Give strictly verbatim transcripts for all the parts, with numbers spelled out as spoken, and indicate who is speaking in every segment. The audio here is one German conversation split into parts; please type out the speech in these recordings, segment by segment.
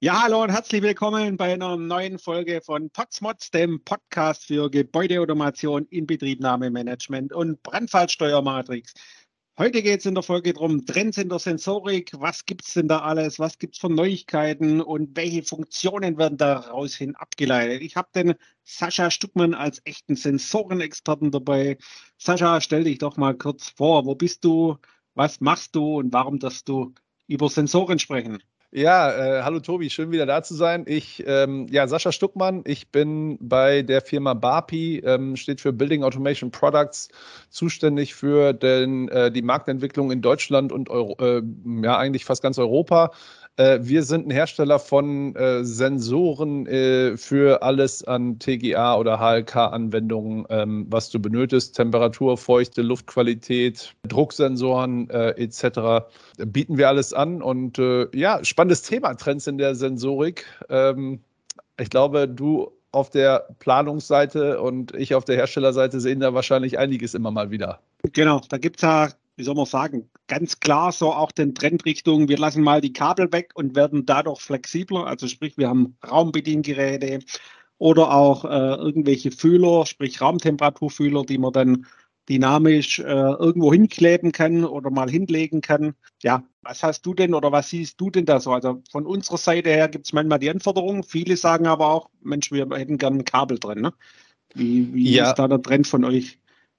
Speaker 1: Ja, hallo und herzlich willkommen bei einer neuen Folge von Potsmods, dem Podcast für Gebäudeautomation, Inbetriebnahmemanagement und Brandfallsteuermatrix. Heute geht es in der Folge darum, Trends in der Sensorik, was gibt es denn da alles, was gibt es für Neuigkeiten und welche Funktionen werden daraus hin abgeleitet. Ich habe den Sascha Stuckmann als echten Sensorenexperten dabei. Sascha, stell dich doch mal kurz vor, wo bist du, was machst du und warum darfst du über Sensoren sprechen?
Speaker 2: Ja, äh, hallo Tobi, schön wieder da zu sein. Ich, ähm, ja, Sascha Stuckmann, ich bin bei der Firma B A P I, ähm, steht für Building Automation Products, zuständig für den, äh, die Marktentwicklung in Deutschland und Euro, äh, ja, eigentlich fast ganz Europa. Äh, wir sind ein Hersteller von äh, Sensoren äh, für alles an T G A oder H L K-Anwendungen, ähm, was du benötigst, Temperatur, Feuchte, Luftqualität, Drucksensoren äh, et cetera bieten wir alles an und äh, ja, spannendes Thema, Trends in der Sensorik. Ähm, ich glaube, du auf der Planungsseite und ich auf der Herstellerseite sehen da wahrscheinlich einiges immer mal wieder.
Speaker 1: Genau, da gibt es ja, wie soll man sagen, ganz klar so auch den Trend Richtung, wir lassen mal die Kabel weg und werden dadurch flexibler. Also sprich, wir haben Raumbediengeräte oder auch äh, irgendwelche Fühler, sprich Raumtemperaturfühler, die man dann dynamisch äh, irgendwo hinkleben kann oder mal hinlegen kann. Ja, was hast du denn oder was siehst du denn da so? Also von unserer Seite her gibt es manchmal die Anforderungen. Viele sagen aber auch, Mensch, wir hätten gerne ein Kabel drin. Ne? Wie, wie ist
Speaker 2: Ja,
Speaker 1: da der Trend von euch?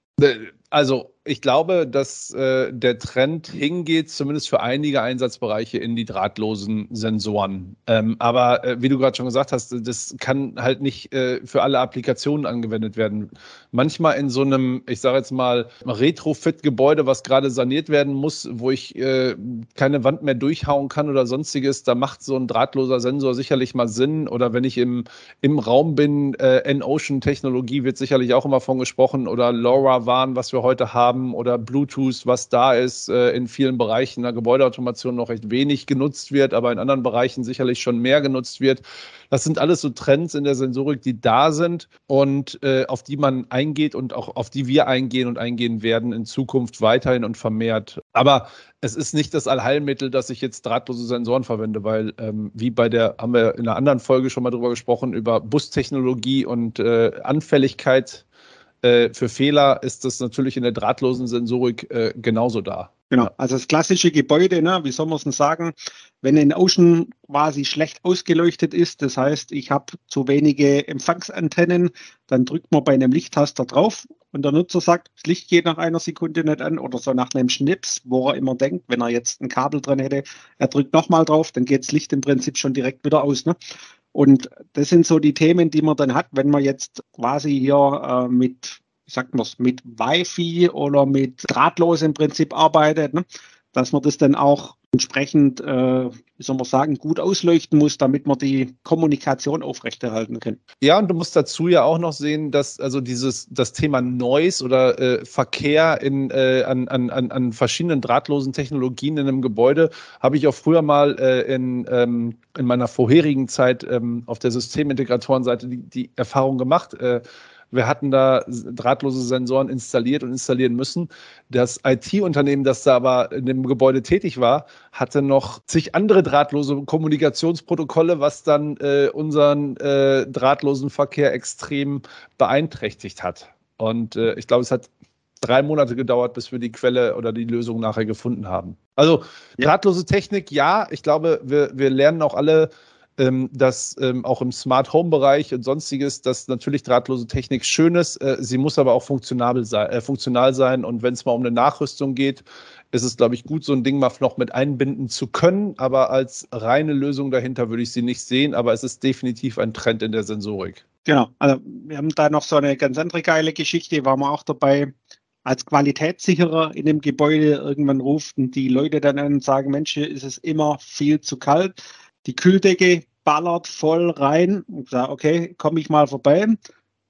Speaker 2: also ich glaube, dass äh, der Trend hingeht, zumindest für einige Einsatzbereiche in die drahtlosen Sensoren. Ähm, aber äh, wie du gerade schon gesagt hast, das kann halt nicht äh, für alle Applikationen angewendet werden. Manchmal in so einem, ich sage jetzt mal, Retrofit-Gebäude, was gerade saniert werden muss, wo ich äh, keine Wand mehr durchhauen kann oder sonstiges, da macht so ein drahtloser Sensor sicherlich mal Sinn. Oder wenn ich im, im Raum bin, äh, N-Ocean-Technologie wird sicherlich auch immer von gesprochen oder LoRaWAN, was wir heute haben, oder Bluetooth, was da ist, äh, in vielen Bereichen der Gebäudeautomation noch recht wenig genutzt wird, aber in anderen Bereichen sicherlich schon mehr genutzt wird. Das sind alles so Trends in der Sensorik, die da sind und äh, auf die man eingeht und auch auf die wir eingehen und eingehen werden in Zukunft weiterhin und vermehrt. Aber es ist nicht das Allheilmittel, dass ich jetzt drahtlose Sensoren verwende, weil ähm, wie bei der, haben wir in einer anderen Folge schon mal drüber gesprochen, über Bustechnologie und äh, Anfälligkeit äh, für Fehler ist das natürlich in der drahtlosen Sensorik äh, genauso da.
Speaker 1: Genau,
Speaker 2: Ja.
Speaker 1: also das klassische Gebäude, ne, wie soll man es denn sagen, wenn ein Außen quasi schlecht ausgeleuchtet ist, das heißt, ich habe zu wenige Empfangsantennen, dann drückt man bei einem Lichttaster drauf und der Nutzer sagt, das Licht geht nach einer Sekunde nicht an oder so nach einem Schnips, wo er immer denkt, wenn er jetzt ein Kabel drin hätte, er drückt nochmal drauf, dann geht das Licht im Prinzip schon direkt wieder aus. Ne? Und das sind so die Themen, die man dann hat, wenn man jetzt quasi hier äh, mit wie sagt man es, mit Wi-Fi oder mit drahtlos im Prinzip arbeitet, ne? Dass man das dann auch entsprechend, äh, wie soll man sagen, gut ausleuchten muss, damit man die Kommunikation aufrechterhalten kann.
Speaker 2: Ja, und du musst dazu ja auch noch sehen, dass also dieses das Thema Noise oder äh, Verkehr in, äh, an, an, an verschiedenen drahtlosen Technologien in einem Gebäude habe ich auch früher mal äh, in, ähm, in meiner vorherigen Zeit ähm, auf der Systemintegratorenseite die, die Erfahrung gemacht. Äh, Wir hatten da drahtlose Sensoren installiert und installieren müssen. Das I T-Unternehmen, das da aber in dem Gebäude tätig war, hatte noch zig andere drahtlose Kommunikationsprotokolle, was dann äh, unseren äh, drahtlosen Verkehr extrem beeinträchtigt hat. Und äh, ich glaube, es hat drei Monate gedauert, bis wir die Quelle oder die Lösung nachher gefunden haben. Also
Speaker 1: Ja.
Speaker 2: drahtlose Technik, ja, ich glaube, wir, wir lernen auch alle, ähm, dass ähm, auch im Smart Home Bereich und sonstiges, dass natürlich drahtlose Technik schön ist. Äh, sie muss aber auch funktional sein, äh, funktional sein. Und wenn es mal um eine Nachrüstung geht, ist es, glaube ich, gut, so ein Ding mal noch mit einbinden zu können. Aber als reine Lösung dahinter würde ich sie nicht sehen. Aber es ist definitiv ein Trend in der Sensorik.
Speaker 1: Genau, also wir haben da noch so eine ganz andere geile Geschichte, waren wir auch dabei, als Qualitätssicherer in dem Gebäude. Irgendwann ruften die Leute dann an und sagen, Mensch, hier ist es immer viel zu kalt. Die Kühldecke ballert voll rein. Und ich sage, okay, komme ich mal vorbei.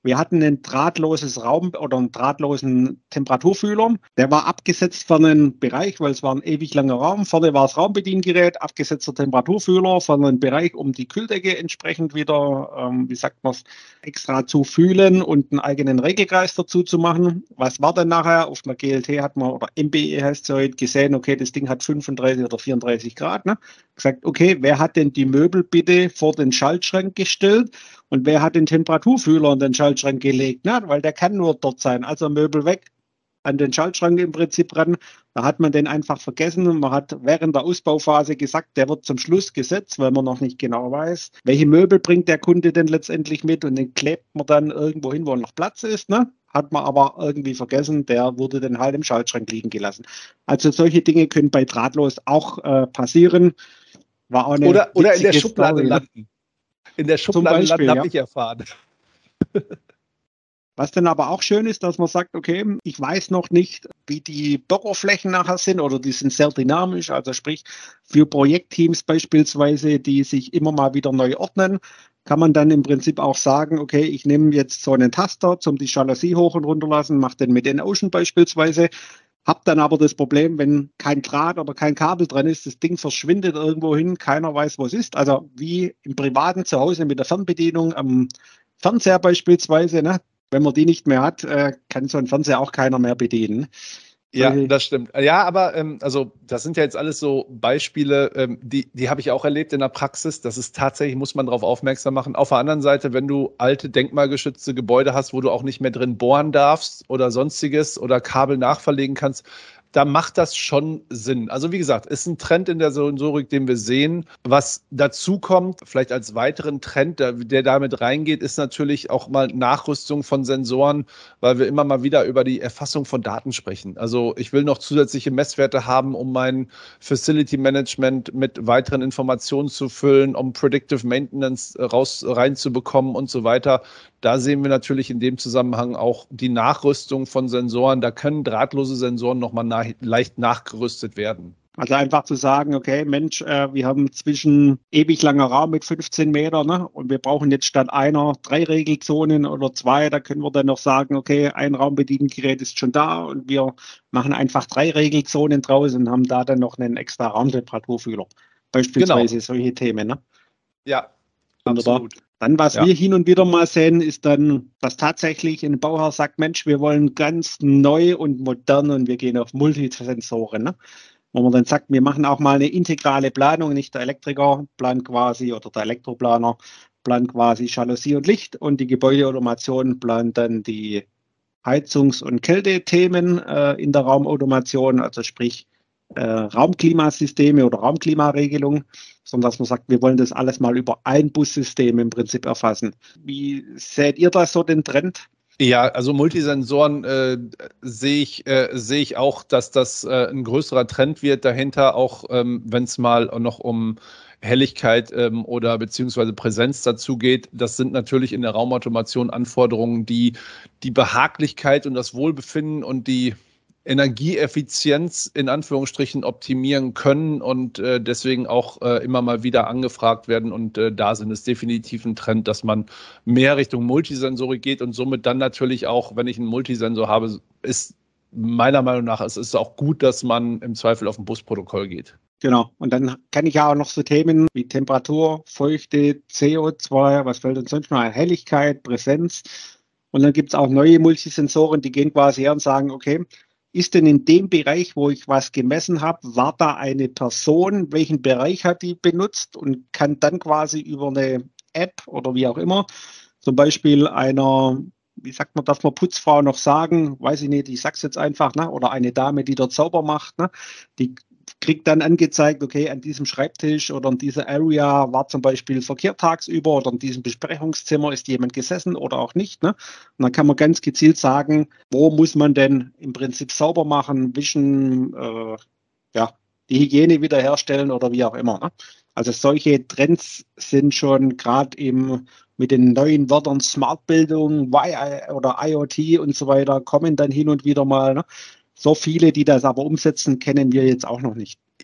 Speaker 1: Wir hatten ein drahtloses Raum oder einen drahtlosen Temperaturfühler. Der war abgesetzt für einen Bereich, weil es war ein ewig langer Raum. Vorne war das Raumbediengerät, abgesetzter Temperaturfühler für einen Bereich, um die Kühldecke entsprechend wieder, ähm, wie sagt man es, extra zu fühlen und einen eigenen Regelkreis dazu zu machen. Was war denn nachher? Auf einer G L T hat man, oder M B E heißt es heute, gesehen, okay, das Ding hat fünfunddreißig oder vierunddreißig Grad. Ne? Gesagt, okay, wer hat denn die Möbel bitte vor den Schaltschrank gestellt? Und wer hat den Temperaturfühler in den Schaltschrank gelegt? Ne? Weil der kann nur dort sein. Also Möbel weg, an den Schaltschrank im Prinzip ran. Da hat man den einfach vergessen. Man hat während der Ausbauphase gesagt, der wird zum Schluss gesetzt, weil man noch nicht genau weiß, welche Möbel bringt der Kunde denn letztendlich mit. Und den klebt man dann irgendwo hin, wo noch Platz ist. Ne? Hat man aber irgendwie vergessen, der wurde dann halt im Schaltschrank liegen gelassen. Also solche Dinge können bei drahtlos auch äh, passieren. War auch eine
Speaker 2: oder, oder in der Schublade
Speaker 1: Story,
Speaker 2: landen. In der Schublade
Speaker 1: Beispiel,
Speaker 2: landen, habe
Speaker 1: ja.
Speaker 2: ich erfahren.
Speaker 1: Was dann aber auch schön ist, dass man sagt, okay, ich weiß noch nicht, wie die Büroflächen nachher sind oder die sind sehr dynamisch, also sprich für Projektteams beispielsweise, die sich immer mal wieder neu ordnen, kann man dann im Prinzip auch sagen, okay, ich nehme jetzt so einen Taster zum die Jalousie hoch und runter lassen, mache den mit InOcean beispielsweise, habe dann aber das Problem, wenn kein Draht oder kein Kabel dran ist, das Ding verschwindet irgendwo hin, keiner weiß, wo es ist. Also wie im privaten Zuhause mit der Fernbedienung am Fernseher beispielsweise, ne? Wenn man die nicht mehr hat, äh, kann so ein Fernseher auch keiner mehr bedienen.
Speaker 2: Ja, das stimmt. Ja, aber ähm, also das sind ja jetzt alles so Beispiele, ähm, die, die habe ich auch erlebt in der Praxis. Das ist tatsächlich, muss man darauf aufmerksam machen. Auf der anderen Seite, wenn du alte denkmalgeschützte Gebäude hast, wo du auch nicht mehr drin bohren darfst oder sonstiges oder Kabel nachverlegen kannst, da macht das schon Sinn. Also wie gesagt, ist ein Trend in der Sensorik, den wir sehen. Was dazu kommt, vielleicht als weiteren Trend, der, der damit reingeht, ist natürlich auch mal Nachrüstung von Sensoren, weil wir immer mal wieder über die Erfassung von Daten sprechen. Also ich will noch zusätzliche Messwerte haben, um mein Facility Management mit weiteren Informationen zu füllen, um Predictive Maintenance raus reinzubekommen und so weiter. Da sehen wir natürlich in dem Zusammenhang auch die Nachrüstung von Sensoren. Da können drahtlose Sensoren nochmal nach, leicht nachgerüstet werden.
Speaker 1: Also einfach zu sagen, okay, Mensch, äh, wir haben zwischen ewig langer Raum mit fünfzehn Meter, ne, und wir brauchen jetzt statt einer drei Regelzonen oder zwei, da können wir dann noch sagen, okay, ein Raumbediengerät ist schon da und wir machen einfach drei Regelzonen draus und haben da dann noch einen extra Raumtemperaturfühler. Beispielsweise genau. Solche Themen, ne?
Speaker 2: Ja,
Speaker 1: wunderbar.
Speaker 2: Absolut.
Speaker 1: Dann, was
Speaker 2: Ja.
Speaker 1: wir hin und wieder mal sehen, ist dann, dass tatsächlich ein Bauhaus sagt, Mensch, wir wollen ganz neu und modern und wir gehen auf Multisensoren. Ne? Wo man dann sagt, wir machen auch mal eine integrale Planung, nicht der Elektriker plant quasi oder der Elektroplaner plant quasi Jalousie und Licht und die Gebäudeautomation plant dann die Heizungs- und Kältethemen äh, in der Raumautomation, also sprich äh, Raumklimasysteme oder Raumklimaregelung, sondern dass man sagt, wir wollen das alles mal über ein Bussystem im Prinzip erfassen. Wie seht ihr da so den Trend?
Speaker 2: Ja, also Multisensoren äh, sehe ich, äh, sehe ich auch, dass das äh, ein größerer Trend wird dahinter, auch ähm, wenn es mal noch um Helligkeit ähm, oder beziehungsweise Präsenz dazu geht. Das sind natürlich in der Raumautomation Anforderungen, die die Behaglichkeit und das Wohlbefinden und die Energieeffizienz in Anführungsstrichen optimieren können und äh, deswegen auch äh, immer mal wieder angefragt werden. Und äh, da sind es definitiv ein Trend, dass man mehr Richtung Multisensorik geht und somit dann natürlich auch, wenn ich einen Multisensor habe, ist meiner Meinung nach, es ist auch gut, dass man im Zweifel auf ein Busprotokoll geht.
Speaker 1: Genau. Und dann kann ich ja auch noch so Themen wie Temperatur, Feuchte, C O zwei, was fällt uns sonst noch ein? Helligkeit, Präsenz. Und dann gibt es auch neue Multisensoren, die gehen quasi her und sagen, okay, ist denn in dem Bereich, wo ich was gemessen habe, war da eine Person, welchen Bereich hat die benutzt und kann dann quasi über eine App oder wie auch immer, zum Beispiel einer, wie sagt man, darf man Putzfrau noch sagen, weiß ich nicht, ich sag's jetzt einfach, ne? Oder eine Dame, die dort sauber macht, ne? Die kriegt dann angezeigt, okay, an diesem Schreibtisch oder in dieser Area war zum Beispiel Verkehr tagsüber oder in diesem Besprechungszimmer ist jemand gesessen oder auch nicht. Ne? Und dann kann man ganz gezielt sagen, wo muss man denn im Prinzip sauber machen, wischen, äh, ja, die Hygiene wiederherstellen oder wie auch immer. Ne? Also solche Trends sind schon gerade eben mit den neuen Wörtern Smartbildung, Y oder IoT und so weiter, kommen dann hin und wieder mal. Ne? So viele, die das aber umsetzen, kennen wir jetzt auch noch nicht.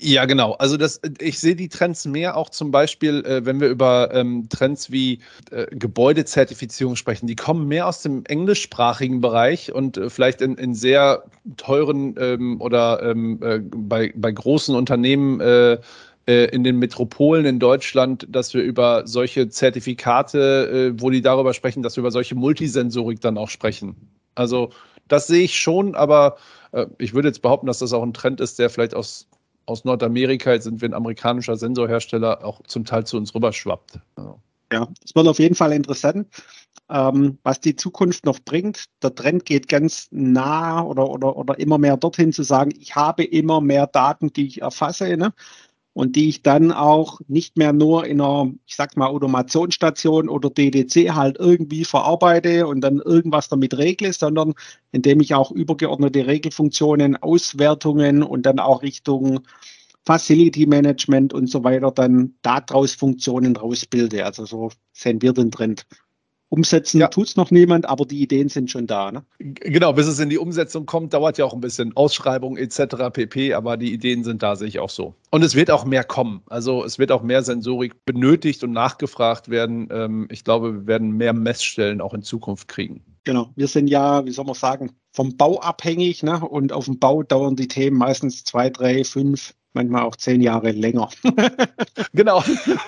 Speaker 2: Ja, genau. Also das, ich sehe die Trends mehr auch zum Beispiel, äh, wenn wir über ähm, Trends wie äh, Gebäudezertifizierung sprechen. Die kommen mehr aus dem englischsprachigen Bereich und äh, vielleicht in, in sehr teuren ähm, oder ähm, äh, bei, bei großen Unternehmen äh, äh, in den Metropolen in Deutschland, dass wir über solche Zertifikate, äh, wo die darüber sprechen, dass wir über solche Multisensorik dann auch sprechen. Also das sehe ich schon, aber äh, ich würde jetzt behaupten, dass das auch ein Trend ist, der vielleicht aus aus Nordamerika, jetzt sind wir ein amerikanischer Sensorhersteller, auch zum Teil zu uns rüberschwappt. Also.
Speaker 1: Ja, es wird auf jeden Fall interessant, ähm, was die Zukunft noch bringt. Der Trend geht ganz nah oder, oder, oder immer mehr dorthin zu sagen, ich habe immer mehr Daten, die ich erfasse, ne? Und die ich dann auch nicht mehr nur in einer, ich sag mal, Automationsstation oder D D C halt irgendwie verarbeite und dann irgendwas damit regle, sondern indem ich auch übergeordnete Regelfunktionen, Auswertungen und dann auch Richtung Facility Management und so weiter dann daraus Funktionen rausbilde. Also so sehen wir den Trend. Umsetzen
Speaker 2: Ja.
Speaker 1: tut es noch niemand, aber die Ideen sind schon da. Ne?
Speaker 2: Genau, bis es in die Umsetzung kommt, dauert ja auch ein bisschen Ausschreibung et cetera pp. Aber die Ideen sind da, sehe ich auch so. Und es wird auch mehr kommen. Also es wird auch mehr Sensorik benötigt und nachgefragt werden. Ähm, ich glaube, wir werden mehr Messstellen auch in Zukunft kriegen.
Speaker 1: Genau, wir sind ja, wie soll man sagen, vom Bau abhängig, ne? Und auf dem Bau dauern die Themen meistens zwei, drei, fünf, manchmal auch zehn Jahre länger.
Speaker 2: Genau.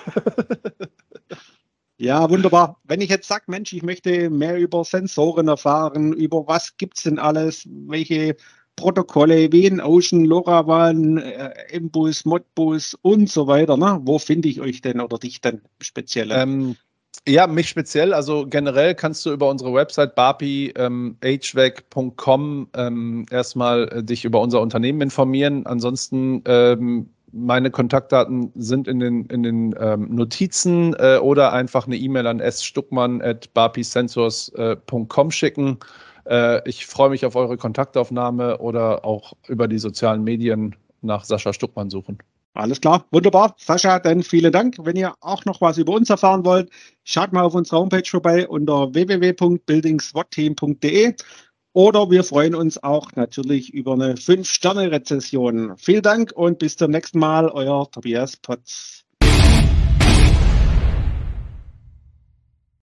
Speaker 1: Ja, wunderbar. Wenn ich jetzt sage, Mensch, ich möchte mehr über Sensoren erfahren, über was gibt es denn alles, welche Protokolle wie in Ocean, LoRaWAN, äh, M-Bus, Modbus und so weiter, ne? Wo finde ich euch denn oder dich denn speziell?
Speaker 2: Ähm, ja, mich speziell. Also generell kannst du über unsere Website bapi ähm, h v a c punkt com ähm, erstmal äh, dich über unser Unternehmen informieren. Ansonsten ähm, meine Kontaktdaten sind in den, in den ähm, Notizen äh, oder einfach eine E-Mail an s stuckmann at bapisensors punkt com schicken. Äh, ich freue mich auf eure Kontaktaufnahme oder auch über die sozialen Medien nach Sascha Stuckmann suchen.
Speaker 1: Alles klar, wunderbar. Sascha, dann vielen Dank. Wenn ihr auch noch was über uns erfahren wollt, schaut mal auf unserer Homepage vorbei unter w w w punkt building swat team punkt d e oder wir freuen uns auch natürlich über eine fünf Sterne Rezession. Vielen Dank und bis zum nächsten Mal, euer Tobias Potz.